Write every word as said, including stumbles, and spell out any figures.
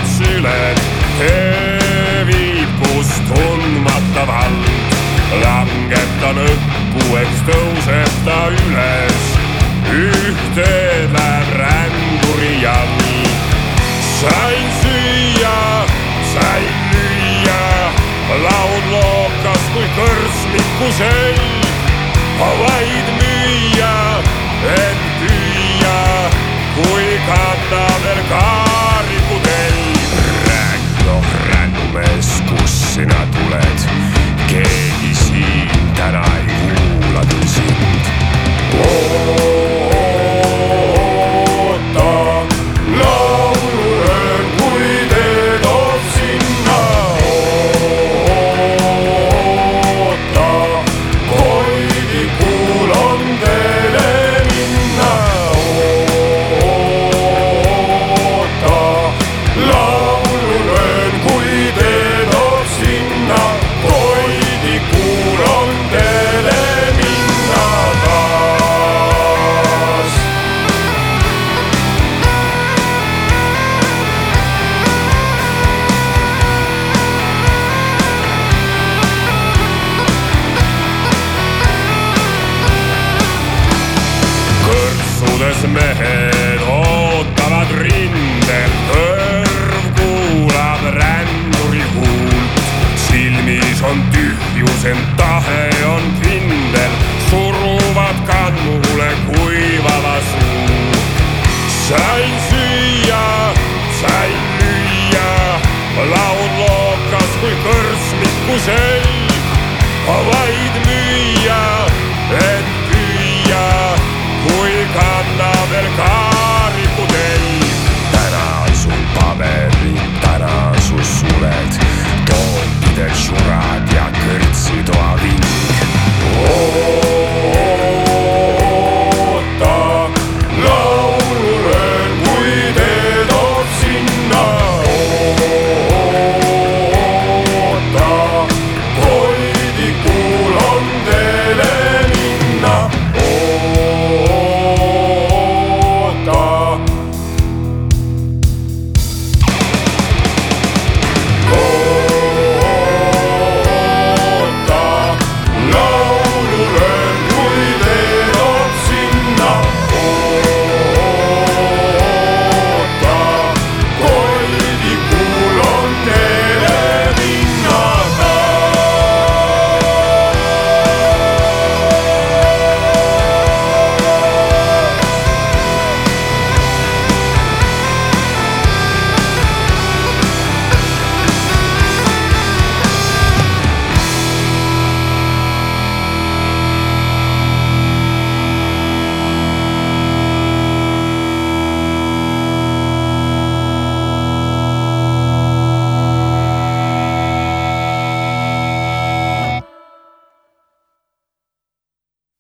kood süled, tee viib kus tundmata vald. Langeb ta lõppu, eks tõuseb ta üles, ühteed läheb ränduri jalg. Sain süüa, sain lüüa, laud lookas kui kõrsmiku selg. Vaid müüa, et püüa, kui kanna veel kaarikutelg. Ränno, rännumees, kus sina tuled? Keegi siin täna ei kuula küll sind. Oota, laulu öön, kui tee toob sinna. Oota, koidikul on teele minna. Oota, laulu öön, kui tee toob sinna. Koidikul on teele minna taas. Kõrtsudes mehed ootavad rindel, kõrv kuulab ränduri huult. Silmis on tühjus, ent tahe on